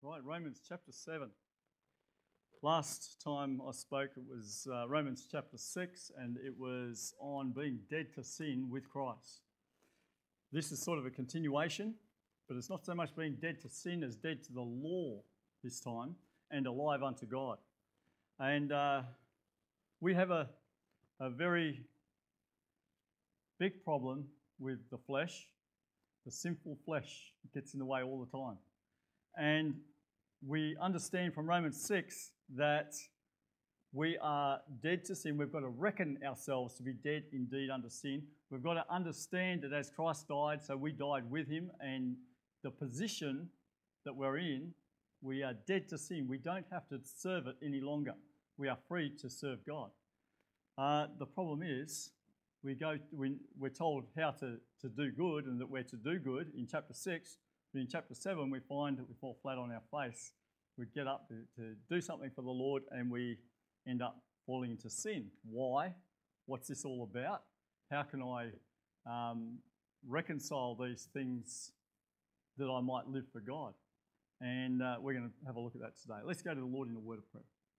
Right, Romans chapter 7. Last time I spoke, it was Romans chapter 6, and it was on being dead to sin with Christ. This is sort of a continuation, but it's not so much being dead to sin as dead to the law this time, and alive unto God. And we have a very big problem with the flesh. The sinful flesh gets in the way all the time. And we understand from Romans 6 that we are dead to sin. We've got to reckon ourselves to be dead indeed unto sin. We've got to understand that as Christ died, so we died with him, and the position that we're in, we are dead to sin. We don't have to serve it any longer. We are free to serve God. The problem is we're told how to do good and that we're to do good in chapter 6. But in chapter 7, we find that we fall flat on our face. We get up to do something for the Lord and we end up falling into sin. Why? What's this all about? How can I reconcile these things that I might live for God? And we're going to have a look at that today. Let's go to the Lord in a word of prayer.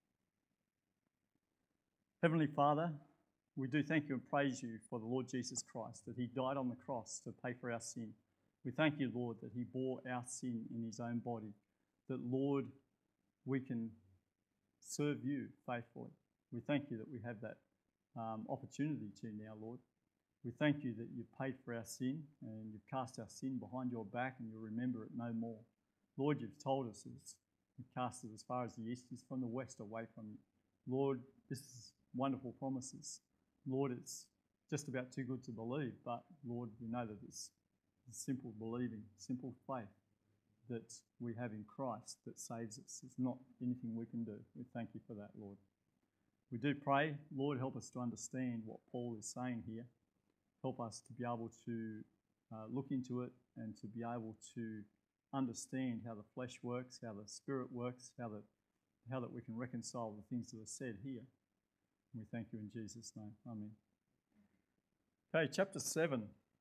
Heavenly Father, we do thank you and praise you for the Lord Jesus Christ, that he died on the cross to pay for our sin. We thank you, Lord, that he bore our sin in his own body, that, Lord, we can serve you faithfully. We thank you that we have that opportunity to now, Lord. We thank you that you paid for our sin and you've cast our sin behind your back and you'll remember it no more. Lord, you've told us you cast it as far as the east is from the west away from you. Lord, this is wonderful promises. Lord, it's just about too good to believe, but Lord, we know that it's simple believing, simple faith that we have in Christ that saves us. It's not anything we can do. We thank you for that, Lord. We do pray, Lord, help us to understand what Paul is saying here. Help us to be able to look into it and to be able to understand how the flesh works, how the spirit works, how that we can reconcile the things that are said here. We thank you in Jesus' name. Amen. Okay, chapter 7.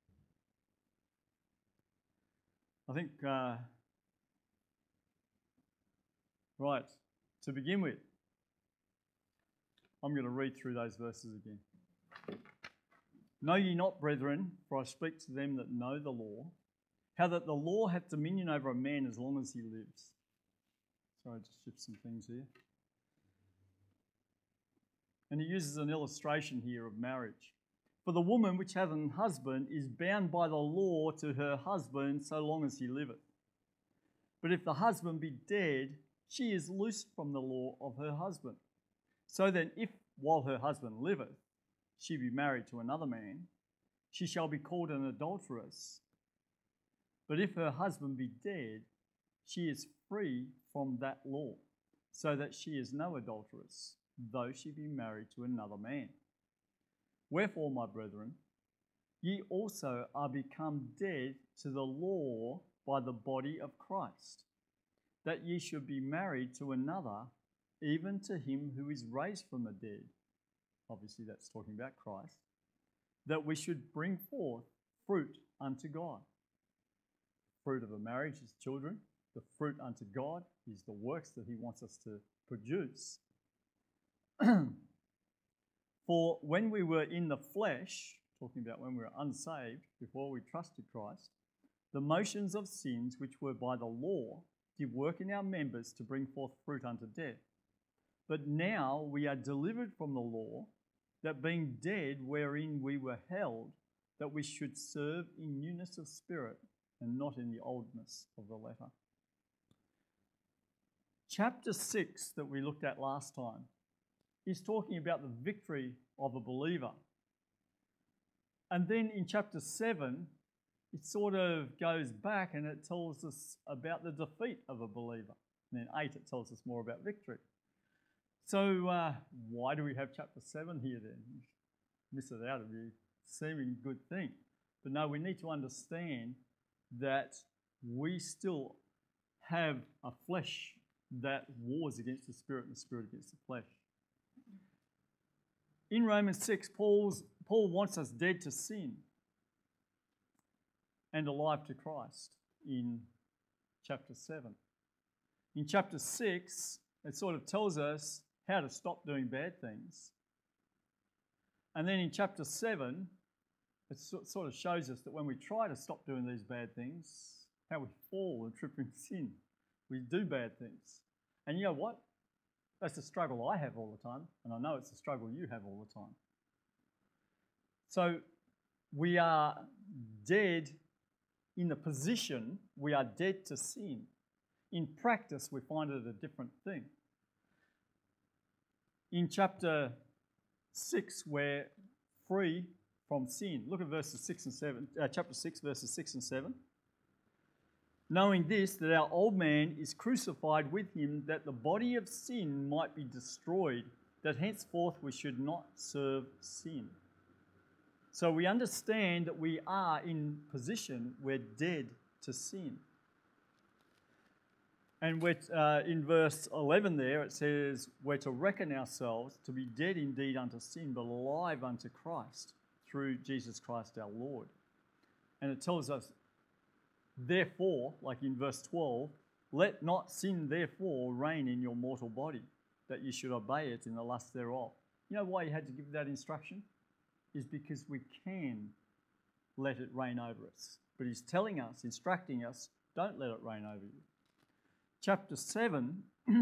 I think, right, to begin with, I'm going to read through those verses again. Know ye not, brethren, for I speak to them that know the law, how that the law hath dominion over a man as long as he lives. Sorry, I just shift some things here. And he uses an illustration here of marriage. For the woman which hath an husband is bound by the law to her husband so long as he liveth. But if the husband be dead, she is loosed from the law of her husband. So then, if while her husband liveth, she be married to another man, she shall be called an adulteress. But if her husband be dead, she is free from that law, so that she is no adulteress, though she be married to another man. Wherefore, my brethren, ye also are become dead to the law by the body of Christ, that ye should be married to another, even to him who is raised from the dead. Obviously, that's talking about Christ. That we should bring forth fruit unto God. Fruit of a marriage is children. The fruit unto God is the works that he wants us to produce. For when we were in the flesh, talking about when we were unsaved, before we trusted Christ, the motions of sins which were by the law did work in our members to bring forth fruit unto death. But now we are delivered from the law, that being dead wherein we were held, that we should serve in newness of spirit and not in the oldness of the letter. Chapter 6 that we looked at last time is talking about the victory of a believer. And then in chapter 7, it sort of goes back and it tells us about the defeat of a believer. And then 8, it tells us more about victory. So why do we have chapter 7 here then? Miss it out, it'd be a seeming good thing. But no, we need to understand that we still have a flesh that wars against the spirit and the spirit against the flesh. In Romans 6, Paul wants us dead to sin and alive to Christ in chapter 7. In chapter 6, it sort of tells us how to stop doing bad things. And then in chapter 7, it sort of shows us that when we try to stop doing these bad things, how we fall and trip in sin. We do bad things. And you know what? That's a struggle I have all the time, and I know it's a struggle you have all the time. So we are dead in the position, we are dead to sin. In practice, we find it a different thing. In chapter 6, we're free from sin. Look at verses 6 and 7. Chapter 6, verses 6 and 7. Knowing this, that our old man is crucified with him, that the body of sin might be destroyed, that henceforth we should not serve sin. So we understand that we are in position, we're dead to sin. And we're, in verse 11 there, it says, we're to reckon ourselves to be dead indeed unto sin, but alive unto Christ through Jesus Christ our Lord. And it tells us, therefore, like in verse 12, let not sin therefore reign in your mortal body, that you should obey it in the lust thereof. You know why he had to give that instruction? Is because we can let it reign over us. But he's telling us, instructing us, don't let it reign over you. Chapter 7,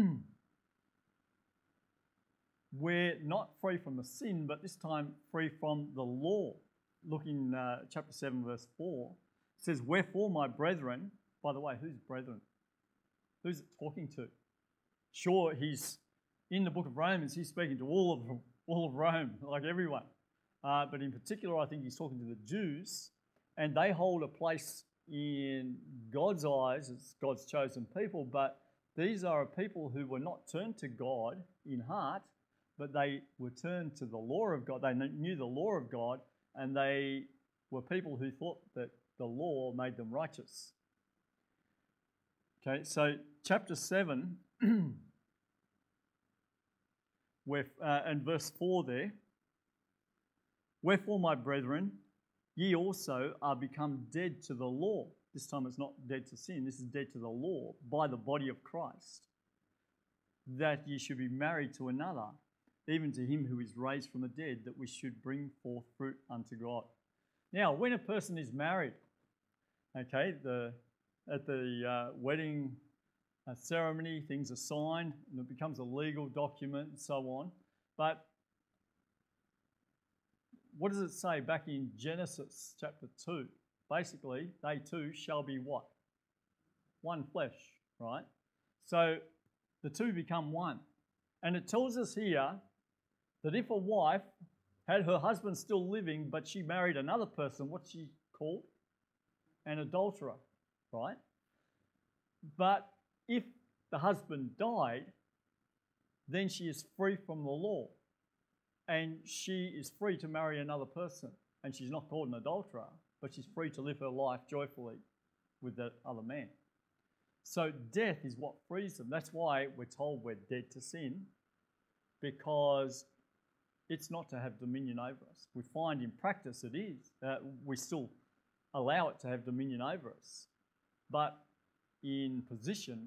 we're not free from the sin, but this time free from the law. Look in chapter 7, verse 4. It says, wherefore, my brethren, by the way, who's brethren? Who's it talking to? Sure, he's in the book of Romans, he's speaking to all of Rome, like everyone. But in particular, I think he's talking to the Jews, and they hold a place in God's eyes as God's chosen people, but these are a people who were not turned to God in heart, but they were turned to the law of God. They knew the law of God, and they were people who thought that the law made them righteous. Okay, so chapter 7, and verse 4 there, wherefore, my brethren, ye also are become dead to the law. This time it's not dead to sin, this is dead to the law by the body of Christ, that ye should be married to another, even to him who is raised from the dead, that we should bring forth fruit unto God. Now, when a person is married, okay, at the wedding ceremony, things are signed, and it becomes a legal document and so on. But what does it say back in Genesis chapter 2? Basically, they two shall be what? One flesh, right? So the two become one. And it tells us here that if a wife had her husband still living, but she married another person, what's she called? An adulterer, right? But if the husband died, then she is free from the law. And she is free to marry another person. And she's not called an adulterer, but she's free to live her life joyfully with that other man. So death is what frees them. That's why we're told we're dead to sin, because it's not to have dominion over us. We find in practice it is. We still allow it to have dominion over us. But in position,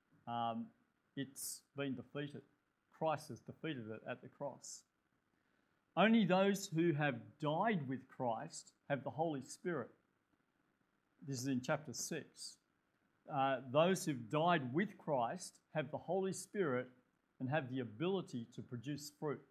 it's been defeated. Christ has defeated it at the cross. Only those who have died with Christ have the Holy Spirit. This is in chapter 6. Those who've died with Christ have the Holy Spirit and have the ability to produce fruit.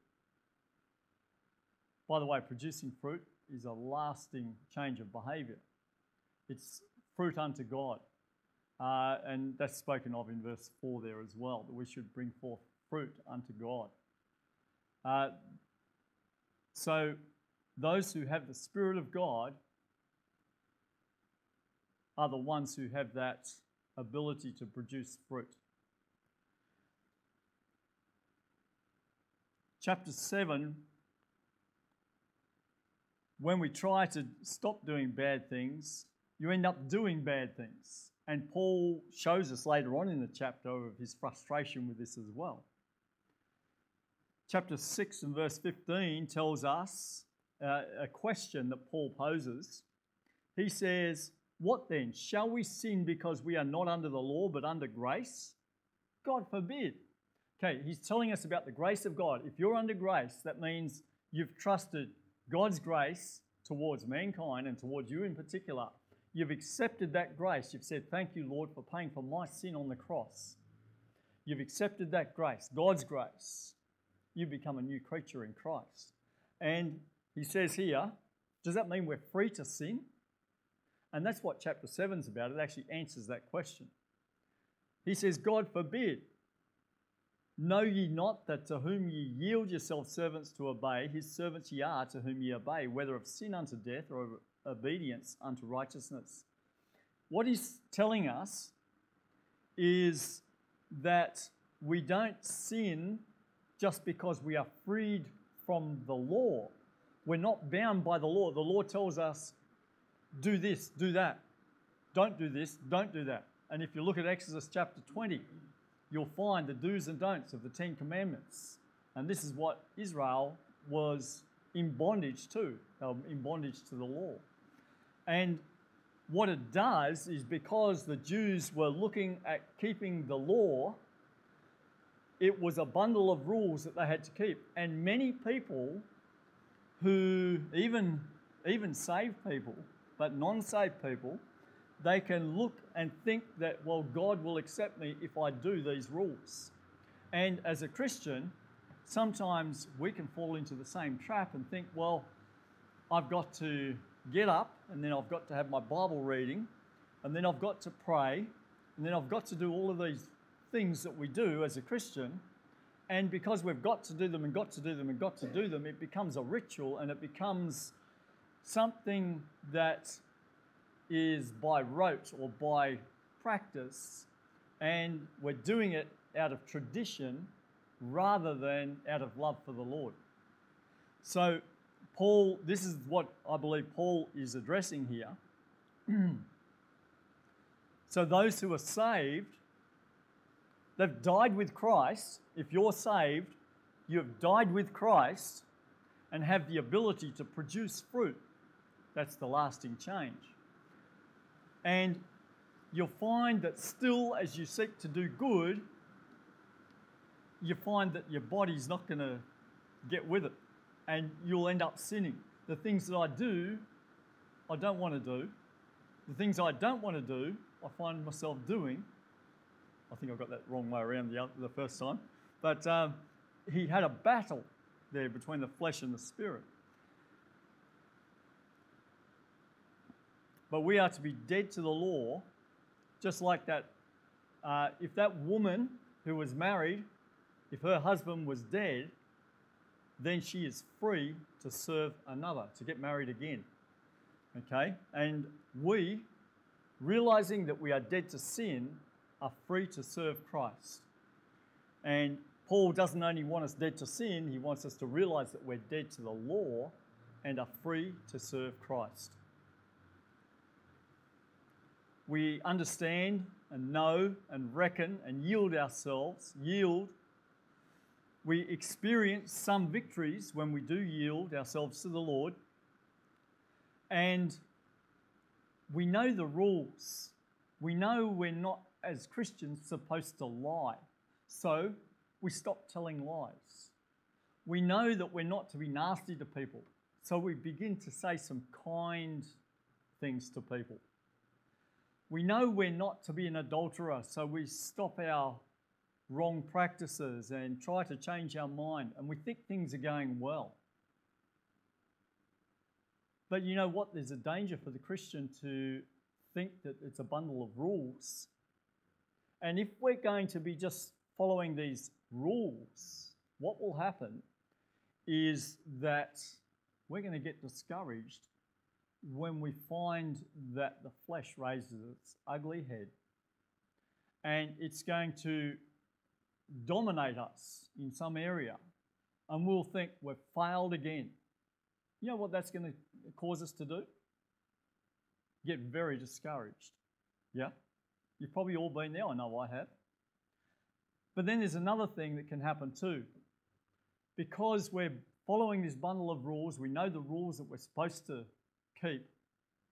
By the way, producing fruit is a lasting change of behaviour. It's fruit unto God. And that's spoken of in verse 4 there as well, that we should bring forth fruit unto God. So those who have the Spirit of God are the ones who have that ability to produce fruit. Chapter 7, when we try to stop doing bad things, you end up doing bad things. And Paul shows us later on in the chapter of his frustration with this as well. Chapter 6 and verse 15 tells us a question that Paul poses. He says, what then? Shall we sin because we are not under the law but under grace? God forbid. Okay, he's telling us about the grace of God. If you're under grace, that means you've trusted God's grace towards mankind and towards you in particular. You've accepted that grace. You've said, thank you, Lord, for paying for my sin on the cross. You've accepted that grace, God's grace. You become a new creature in Christ. And he says here, does that mean we're free to sin? And that's what chapter 7 is about. It actually answers that question. He says, God forbid. Know ye not that to whom ye yield yourselves servants to obey, his servants ye are to whom ye obey, whether of sin unto death or of obedience unto righteousness. What he's telling us is that we don't sin just because we are freed from the law. We're not bound by the law. The law tells us, do this, do that. Don't do this, don't do that. And if you look at Exodus chapter 20, you'll find the do's and don'ts of the Ten Commandments. And this is what Israel was in bondage to. They were in bondage to the law. And what it does is, because the Jews were looking at keeping the law, it was a bundle of rules that they had to keep. And many people who, even saved people, but non-saved people, they can look and think that, well, God will accept me if I do these rules. And as a Christian, sometimes we can fall into the same trap and think, well, I've got to get up, and then I've got to have my Bible reading, and then I've got to pray, and then I've got to do all of these things that we do as a Christian. And because we've got to do them and got to do them and got to do them, it becomes a ritual, and it becomes something that is by rote or by practice, and we're doing it out of tradition rather than out of love for the Lord. So Paul, this is what I believe Paul is addressing here. So those who are saved, they've died with Christ. If you're saved, you've died with Christ and have the ability to produce fruit. That's the lasting change. And you'll find that still, as you seek to do good, you find that your body's not going to get with it, and you'll end up sinning. The things that I do, I don't want to do. The things I don't want to do, I find myself doing. I think I got that wrong way around the first time. But he had a battle there between the flesh and the spirit. But we are to be dead to the law, just like that. If that woman who was married, if her husband was dead, then she is free to serve another, to get married again. Okay? And we, realizing that we are dead to sin, are free to serve Christ. And Paul doesn't only want us dead to sin, he wants us to realize that we're dead to the law and are free to serve Christ. We understand and know and reckon and yield ourselves, We experience some victories when we do yield ourselves to the Lord. And we know the rules. We know we're not, as Christians, supposed to lie. So we stop telling lies. We know that we're not to be nasty to people. So we begin to say some kind things to people. We know we're not to be an adulterer, so we stop our wrong practices and try to change our mind, and we think things are going well. But you know what? There's a danger for the Christian to think that it's a bundle of rules. And if we're going to be just following these rules, what will happen is that we're going to get discouraged when we find that the flesh raises its ugly head, and it's going to dominate us in some area, and we'll think we've failed again. You know what that's going to cause us to do? Get very discouraged. Yeah? You've probably all been there. I know I have. But then there's another thing that can happen too. Because we're following this bundle of rules, we know the rules that we're supposed to keep.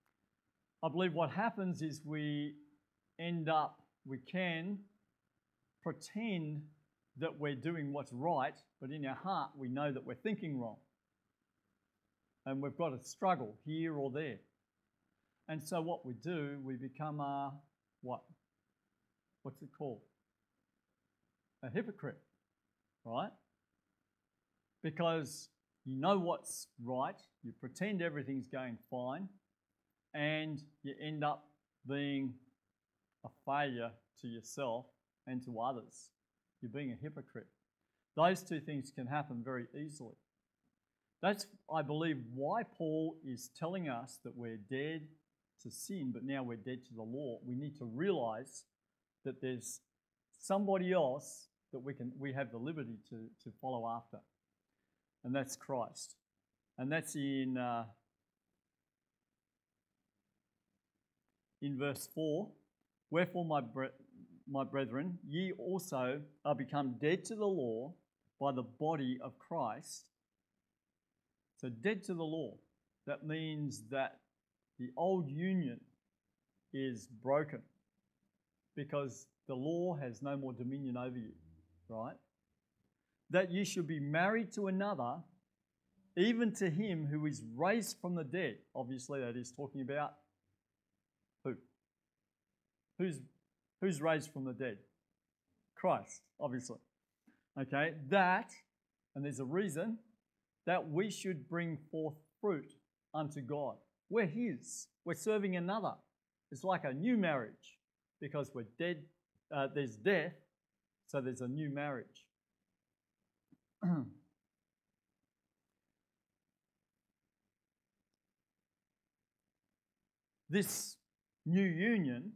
I believe what happens is we can pretend that we're doing what's right, but in our heart we know that we're thinking wrong. And we've got a struggle here or there. And so what we do, we become a what? What's it called? A hypocrite, right? Because you know what's right, you pretend everything's going fine, and you end up being a failure to yourself and to others. You're being a hypocrite. Those two things can happen very easily. That's, I believe, why Paul is telling us that we're dead to sin, but now we're dead to the law. We need to realize that there's somebody else that we have the liberty to follow after, and that's Christ. And that's in verse 4. Wherefore, my brethren, ye also are become dead to the law by the body of Christ. So dead to the law, that means that the old union is broken because the law has no more dominion over you, right? That you should be married to another, even to him who is raised from the dead. Obviously, that is talking about who? Who's raised from the dead? Christ, obviously. Okay, that, and there's a reason, that we should bring forth fruit unto God. We're his. We're serving another. It's like a new marriage because we're dead. There's death, so there's a new marriage. This new union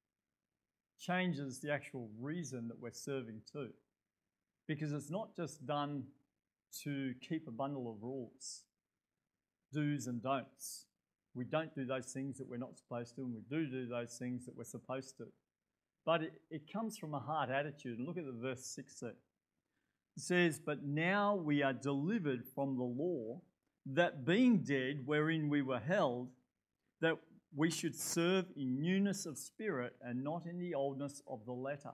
changes the actual reason that we're serving too. Because it's not just done to keep a bundle of rules, do's and don'ts. We don't do those things that we're not supposed to, and we do those things that we're supposed to. But it comes from a heart attitude. And look at the verse 6 there. It says, but now we are delivered from the law, that being dead wherein we were held, that we should serve in newness of spirit and not in the oldness of the letter.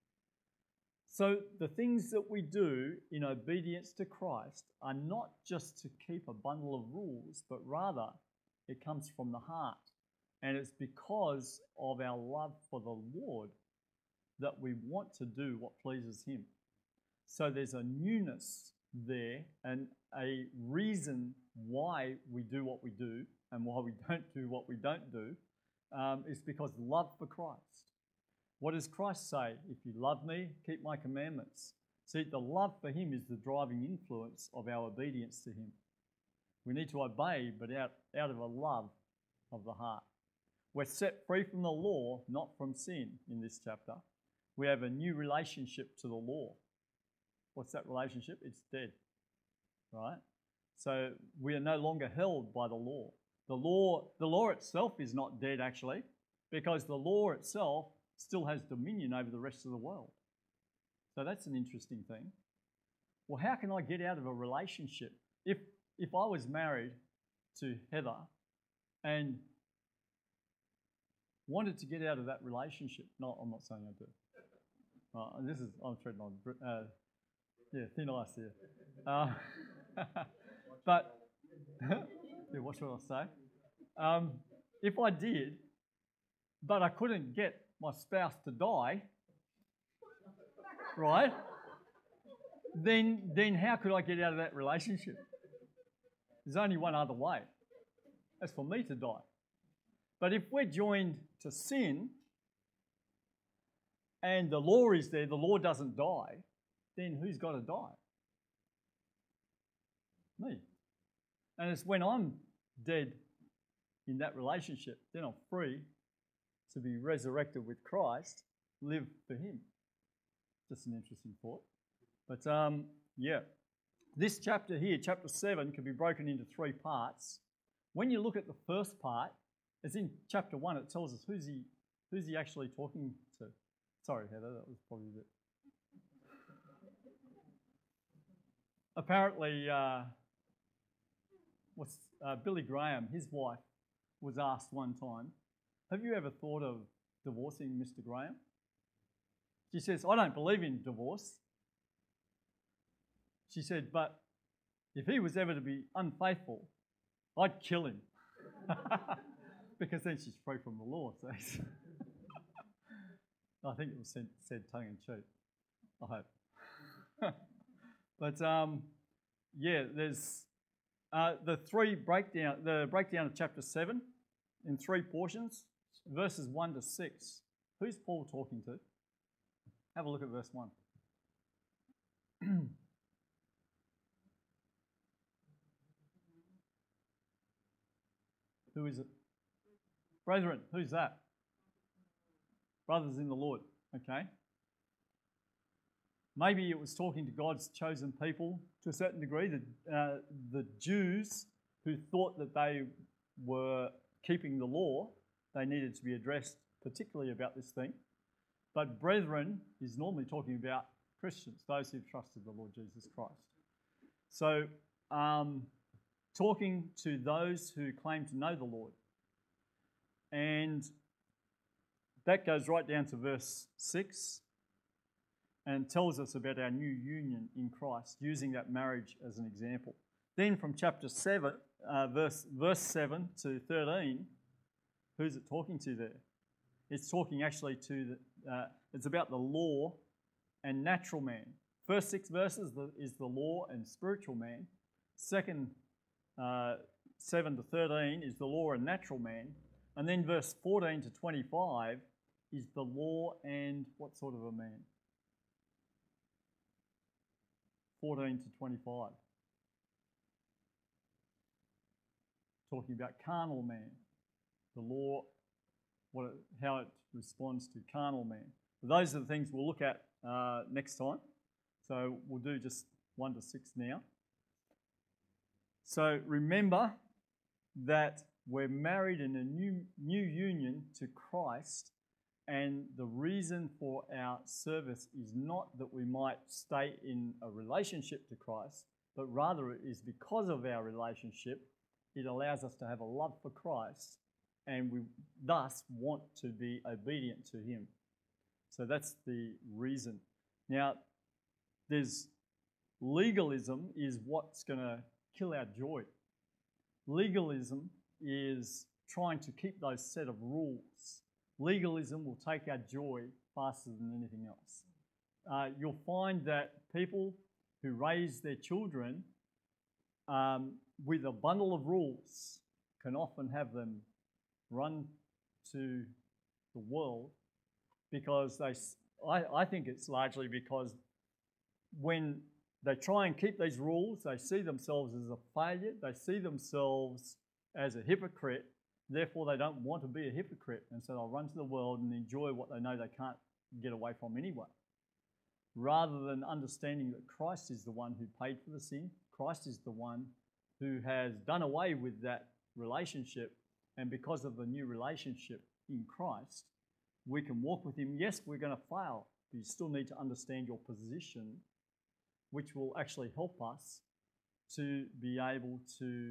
So the things that we do in obedience to Christ are not just to keep a bundle of rules, but rather it comes from the heart. And it's because of our love for the Lord that we want to do what pleases him. So there's a newness there and a reason why we do what we do and why we don't do what we don't do is because love for Christ. What does Christ say? If you love me, keep my commandments. See, the love for him is the driving influence of our obedience to him. We need to obey, but out of a love of the heart. We're set free from the law, not from sin in this chapter. We have a new relationship to the law. What's that relationship? It's dead, right? So we are no longer held by the law. The law itself is not dead, actually, because the law itself still has dominion over the rest of the world. So that's an interesting thing. Well, how can I get out of a relationship? If I was married to Heather and wanted to get out of that relationship, no, I'm not saying I do. I'm treading on thin ice here. But yeah, what should I say? If I did, but I couldn't get my spouse to die, right? Then how could I get out of that relationship? There's only one other way. That's for me to die. But if we're joined to sin and the law is there, the law doesn't die, then who's got to die? Me. And it's when I'm dead in that relationship, then I'm free to be resurrected with Christ, live for him. Just an interesting thought. But this chapter here, chapter 7, can be broken into 3 parts. When you look at the first part, it's in chapter 1, it tells us who's he actually talking to. Sorry, Heather, that was probably a bit. Apparently, Billy Graham, his wife, was asked one time, have you ever thought of divorcing Mr. Graham? She says, I don't believe in divorce. She said, but if he was ever to be unfaithful, I'd kill him. Because then she's free from the law. So I think it was said tongue in cheek, I hope. But yeah, there's the breakdown of chapter 7 in 3 portions, verses 1 to 6. Who's Paul talking to? Have a look at verse 1. Who is it? Brethren, who's that? Brothers in the Lord, okay. Maybe it was talking to God's chosen people to a certain degree, the Jews who thought that they were keeping the law. They needed to be addressed particularly about this thing. But brethren is normally talking about Christians, those who've trusted the Lord Jesus Christ. So, talking to those who claim to know the Lord. And that goes right down to verse 6 and tells us about our new union in Christ, using that marriage as an example. Then from chapter 7, verse 7 to 13, who's it talking to there? It's talking actually to it's about the law and natural man. First 6 verses is the law and spiritual man. Second 7 to 13 is the law and natural man. And then verse 14 to 25 is the law and what sort of a man? 14 to 25. Talking about carnal man. The law, how it responds to carnal man. Those are the things we'll look at next time. So we'll do just 1 to 6 now. So remember that we're married in a new union to Christ, and the reason for our service is not that we might stay in a relationship to Christ, but rather it is because of our relationship, it allows us to have a love for Christ, and we thus want to be obedient to him. So that's the reason. Now, there's legalism is what's going to kill our joy. Legalism is trying to keep those set of rules. Legalism will take our joy faster than anything else. You'll find that people who raise their children with a bundle of rules can often have them run to the world because I think it's largely because when they try and keep these rules, they see themselves as a failure, they see themselves as a hypocrite, therefore they don't want to be a hypocrite, and so they'll run to the world and enjoy what they know they can't get away from anyway. Rather than understanding that Christ is the one who paid for the sin, Christ is the one who has done away with that relationship, and because of the new relationship in Christ, we can walk with him. Yes, we're going to fail, but you still need to understand your position, which will actually help us to be able to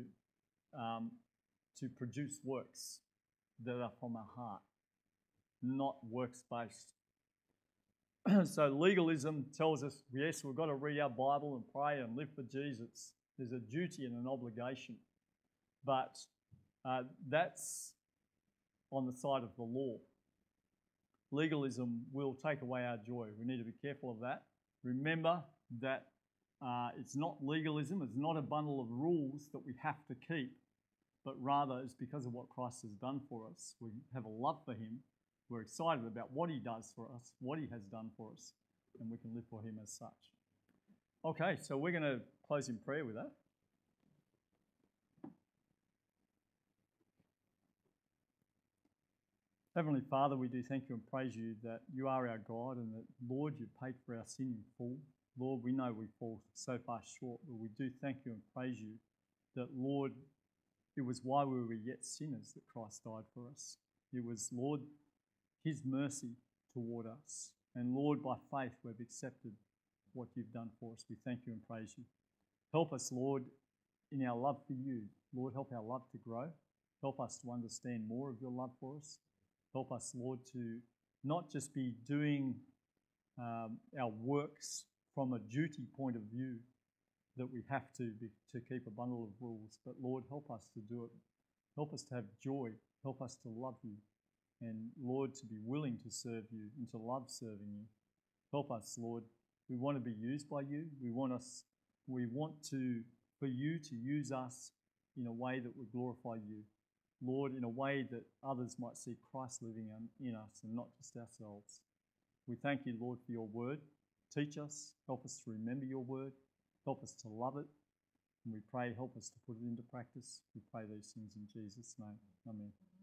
produce works that are from our heart, not works-based. So legalism tells us, yes, we've got to read our Bible and pray and live for Jesus. There's a duty and an obligation. But that's on the side of the law. Legalism will take away our joy. We need to be careful of that. Remember that it's not legalism, it's not a bundle of rules that we have to keep, but rather it's because of what Christ has done for us. We have a love for him. We're excited about what he does for us, what he has done for us, and we can live for him as such. Okay, so we're going to close in prayer with that. Heavenly Father, we do thank you and praise you that you are our God and that, Lord, you paid for our sin in full. Lord, we know we fall so far short, but we do thank you and praise you that, Lord, it was while we were yet sinners that Christ died for us. It was, Lord, his mercy toward us. And Lord, by faith, we've accepted what you've done for us. We thank you and praise you. Help us, Lord, in our love for you. Lord, help our love to grow. Help us to understand more of your love for us. Help us, Lord, to not just be doing our works from a duty point of view, that we have to keep a bundle of rules. But Lord, help us to do it. Help us to have joy. Help us to love you. And Lord, to be willing to serve you and to love serving you. Help us, Lord. We want to be used by you. We want for you to use us in a way that would glorify you. Lord, in a way that others might see Christ living in us and not just ourselves. We thank you, Lord, for your word. Teach us. Help us to remember your word. Help us to love it. And we pray, help us to put it into practice. We pray these things in Jesus' name. Amen.